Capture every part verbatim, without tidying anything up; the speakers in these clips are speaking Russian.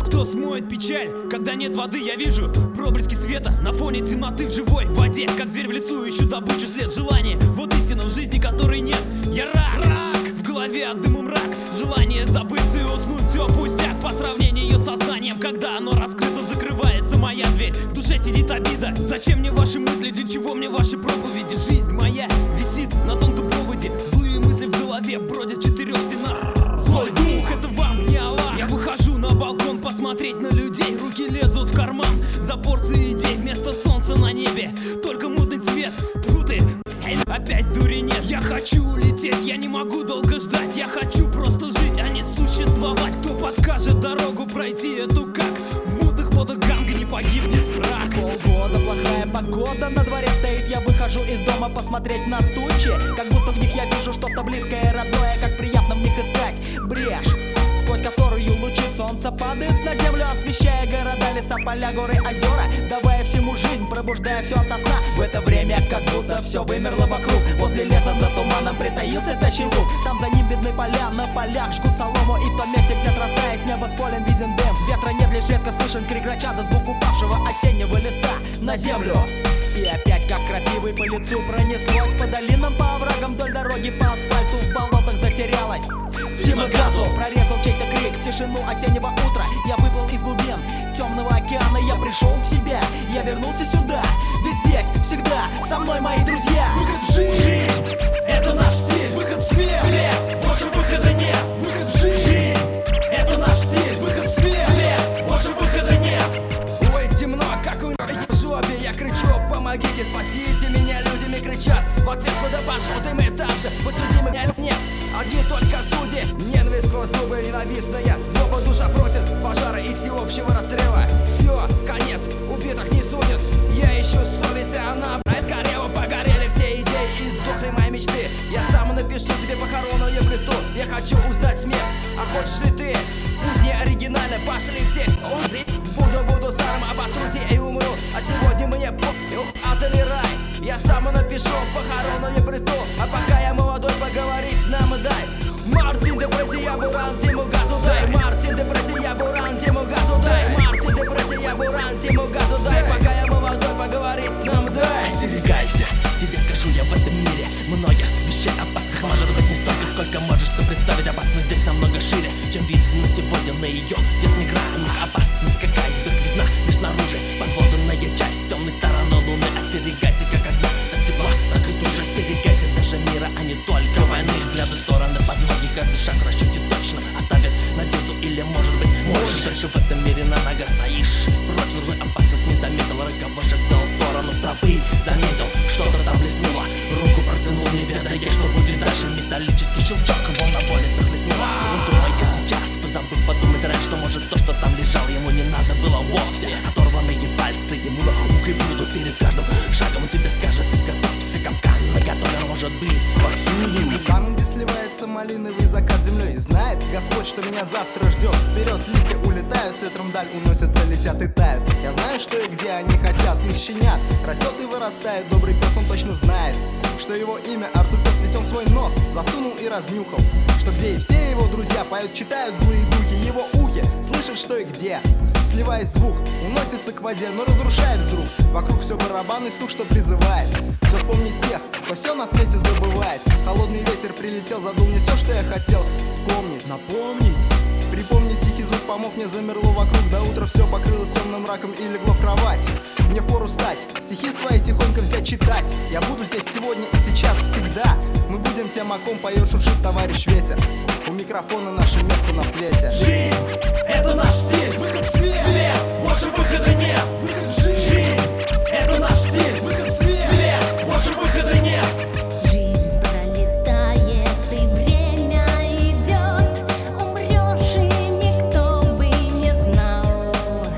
кто смоет печаль? Когда нет воды, я вижу проблески света на фоне темноты в живой воде. Как зверь в лесу, ищу добычу, след желания. Вот истина в жизни, которой нет. Я рак, рак. В голове от дыма мрак. Желание забыться и уснуть, все пустяк по сравнению с сознанием. Когда оно раскрыто, закрывается моя дверь. В душе сидит обида. Зачем мне ваши мысли, для чего мне ваши проповеди? Жизнь моя висит на тонком проводе. Злые мысли в голове бродят в четырех стенах. Злой дух, это вам не Аллах. Я выхожу на балкон посмотреть на людей. Руки лезут в карман за порции идей. Вместо солнца на небе только мутный цвет. Тьфу ты, опять дури нет. Я хочу улететь, я не могу долго ждать. Я хочу просто жить, а не существовать. Кто подскажет дорогу пройти эту, как в мутных водах Ганга не погибнет враг. Полгода плохая погода на дворе стоит. Я выхожу из дома посмотреть на тучи. Как будто в них я вижу что-то близкое, родное. Как приятно в них искать брешь, сквозь которую лучи солнца падают на землю, освещая города, леса, поля, горы, озера, давая всему жизнь, пробуждая все ото сна. В это время как будто все вымерло вокруг. Возле леса за туманом притаился спящий луг. Там за ним видны поля, на полях жгут солому. И в том месте, где срастаясь небо с полем, виден дым. Ветра нет, лишь редко слышен крик грача, да звук упавшего осеннего листа на землю. И опять как крапивой по лицу пронеслось. По долинам, по оврагам, вдоль дороги, по асфальту, в болотах затерялась. Тима газу прорезал чей-то крик, тишину осеннего утра. Я выплыл из глубин темного океана, я пришел в себя, я вернулся сюда. Ведь здесь всегда со мной мои друзья. Выход в жизнь, жизнь, это наш стиль. Выход в свет, свет, больше выхода нет. Выход в жизнь, жизнь, это наш стиль. Выход в свет, свет, больше выхода нет. Ой, темно, как у в жопе, я кричу: помогите, спасите меня, людьми кричат. В ответ: куда пошел ты, мы там же, подсуди меня, нет. Одни только судьи, ненависть сквозь зубы ненавистная. Злоба душа просит пожара и всеобщего расстрела. Все, конец, убитых не судят. Я ищу совесть, а она сгорела. Погорели все идеи и сдохли мои мечты. Я сам напишу себе похоронную плиту. Я хочу узнать смерть, а хочешь ли ты? Пусть не оригинально, пошли все. Буду, буду старым, обосрусь и умру. А сегодня мне похуй, ад или рай. Я сам напишу похоронную плиту. А пока я молодой, поговорить нам и дай. Мартин депрессия, буран, Тиму газу дай. Мартин депрессия, буран, Тиму газу дай. Мартин депрессия, буран, Тиму газу дай. Пока я молодой, поговорить нам дай. Остерегайся, тебе скажу я, в этом мире много вещей опасных. Может быть не столько, сколько можешь ты представить. Опасность здесь намного шире, чем видно сегодня на ее. Нет ни грани, опасность как айсберг видна лишь снаружи. Подводная часть темной стороны луны. Остерегайся как огня, так тепла, так и стужи. Остерегайся даже мира, а не только войны. Взгляды в стороны под ноги, каждый шаг расчете точно оставит надежду или может быть можешь. Дальше в этом мире на ногах стоишь. Прочь злой опасность не заметил. Роковой шаг сделал в сторону тропы. Заметил, что-то там блеснуло. Руку протянул, не ведая, что будет дальше. Металлический щелчок, волна боли захлестнула. Он думает сейчас, позабыв подумать раньше, что может то, что там лежало, ему не надо было вовсе. Оторванные пальцы ему на ухо будут перед каждым шагом. Он тебе скажет: готовься, капкан наготове, может быть повсюду. Там, где сливается малиновый закат землей, знает Господь, что меня завтра ждет. Вперед листья улетают, с ветром вдаль уносятся, летят и тают. Я знаю, что и где они хотят, их щенят. Растет и вырастает, добрый пес, он точно знает, что его имя Артупес, ведь он свой нос засунул и разнюхал. Что где и все его друзья поют, читают злые духи. Его ухи слышат, что и где. Сливаясь звук, уносится к воде, но разрушает вдруг. Вокруг все барабанный стук, что призывает все вспомнить тех, кто все на свете забывает. Холодный ветер прилетел, задул мне все, что я хотел вспомнить, напомнить. Припомнить тихий звук помог мне, замерло вокруг. До утра все покрылось темным мраком и легло в кровать. Мне впору встать, стихи свои тихонько взять читать. Я буду здесь сегодня и сейчас, всегда. Мы будем тем, о ком поет, шуршит товарищ ветер. У микрофона наше место на свете. Жизнь, это наш стиль. Выход в свет, свет, больше выхода нет. Выход в жизнь, жизнь, это наш стиль. Выход в свет, свет, больше выхода нет. Жизнь пролетает и время идет, умрешь и никто бы не знал.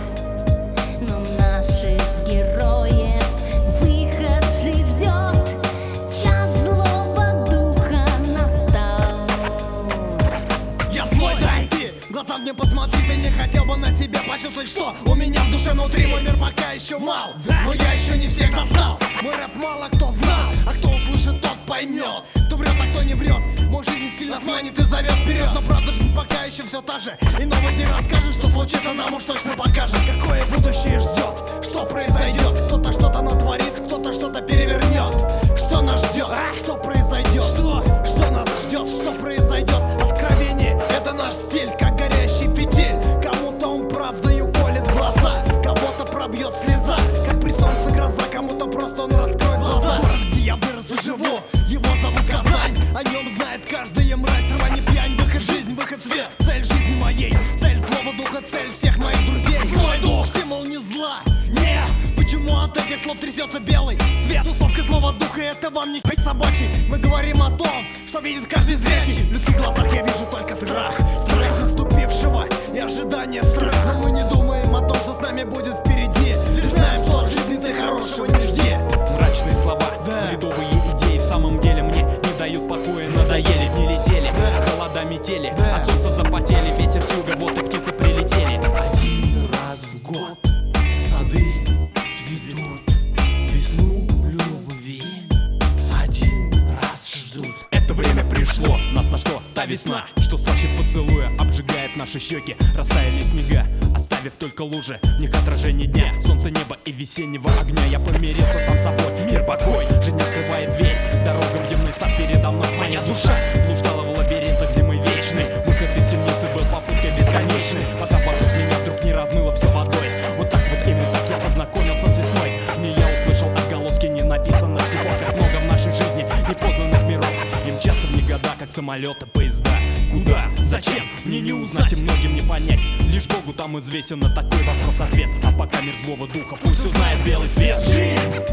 Но наших героев выход же ждет, час злого духа настал. Я злой, да и ты, глаза мне посмотри, ты не хотел бы на себя почувствовать, что у меня в душе внутри. Мой мир пока еще мал, но я еще не всех достал. Мой рэп мало кто знал, а кто услышит, тот поймет. Кто врет, а кто не врет. Мой жизнь сильно сманит и зовет вперед, но правда жизнь пока еще еще все та же. И новый день расскажет, что случится, нам уж точно покажет. Какое будущее ждет, что произойдет. Кто-то что-то натворит, кто-то что-то перевернет. Что нас ждет, что произойдет, что, что нас ждет, что произойдет. Откровение, это наш стиль, как горящий фитиль. Кому-то он правдою колет глаза, кого-то пробьет слеза, как при солнце гроза, кому-то просто он раскроет глаза. Город, где я вырос и живу, его зовут Казань. О нем знает каждая мразь, рвань пьянь. Выход жизнь, выход свет, цель жизни моей, цель злого духа, цель всех моих друзей. Злой дух, символ не зла, не. Почему от этих слов трясется белый свет? Тусовка злого духа, это вам не хоть собачий. Мы говорим о том, что видит каждый зрячий. В людских глазах я вижу только страх, страх наступившего и ожидание страха. Но мы не думаем о том, что с нами будет впереди. Лишь знаем, что от жизни ты хорошего не жди. Мрачные слова, Да. ледовые идеи в самом деле мне не дают покоя. Надоели, не летели, холода метели, Да. от солнца запотели, ветер с юга, вот и птицы прилетели. Один раз в год сады цветут, весну любви один раз ждут. Это время пришло, нас на что? Та весна, что слаще поцелуя, обжигает наши щеки. Растаяли снега, оставив только лужи, в них отражение дня, солнце, небо и весеннего огня. Я помирился сам с собой, мир покой, жизнь открывает дверь, дорога в дневной сад передо мной. Моя душа блуждала в лабиринтах зимы вечной, выход из темницы был попыткой бесконечной, пока вокруг меня вдруг не размыло все водой. Вот так вот именно так я познакомился с весной. Не я услышал отголоски ненаписанных стихов, как много в нашей жизни непознанных миров, и мчатся в них года, как самолеты, поезда. Куда? Зачем? Мне не узнать и многим не понять. Лишь Богу там известен на такой вопрос ответ. А пока мир злого духа пусть узнает белый свет. Жизнь